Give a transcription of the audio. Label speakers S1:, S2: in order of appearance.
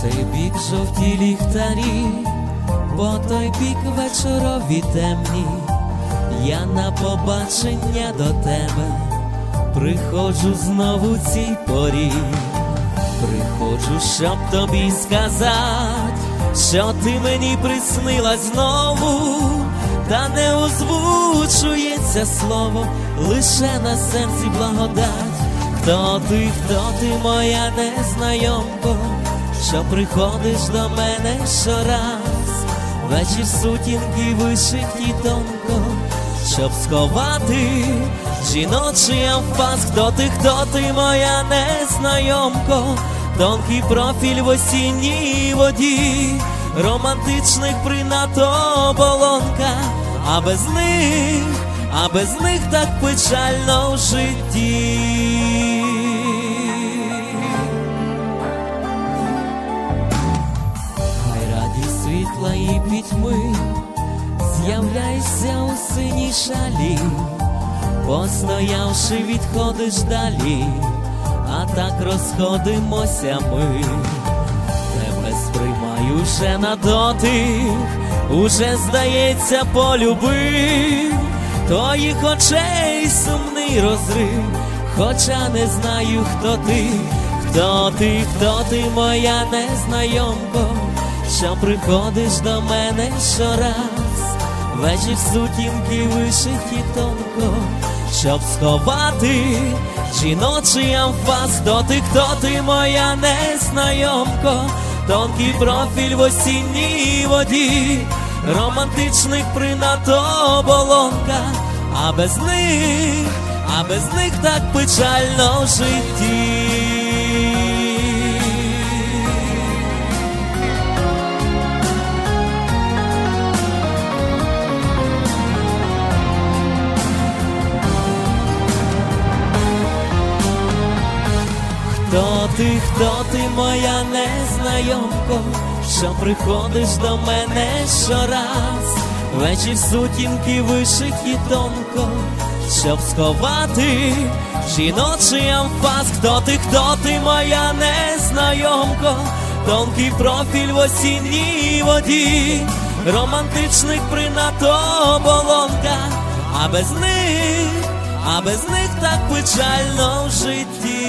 S1: цей бік жовті ліхтарі, по той бік вечорові темні. Я на побачення до тебе приходжу знову цій порі. Приходжу, щоб тобі сказати, що ти мені приснилась знову, та не озвучується слово, лише на серці благодать. Хто ти, моя незнайомко, що приходиш до мене щораз? Вечір сутінки вишиті тонко, щоб сховати жіночий амфас. Хто ти, моя незнайомко, тонкий профіль в осінній воді, романтичних принад оболонка, а без них так печально в житті. Хай радість світла і пітьми з'являйся у синій шалі, постоявши, відходиш далі, а так розходимося ми. Тебе сприймаю вже на дотик, уже, здається, полюбив. Твоїх очей сумний розрив, хоча не знаю, хто ти, моя незнайомко, що приходиш до мене щораз. Вечір сутінки вишиті тонко, щоб сховати жіночий амфас. Хто ти, моя незнайомко, тонкий профіль в осінній воді, романтичних принад оболонка, а без них так печально в житті. Хто ти, моя незнайомко, що приходиш до мене щораз? Вечір сутінки вишиті тонко, щоб сховати жіночий амфас. Хто ти, моя незнайомко, тонкий профіль в осінній воді, романтичних принад оболонка, а без них так печально в житті.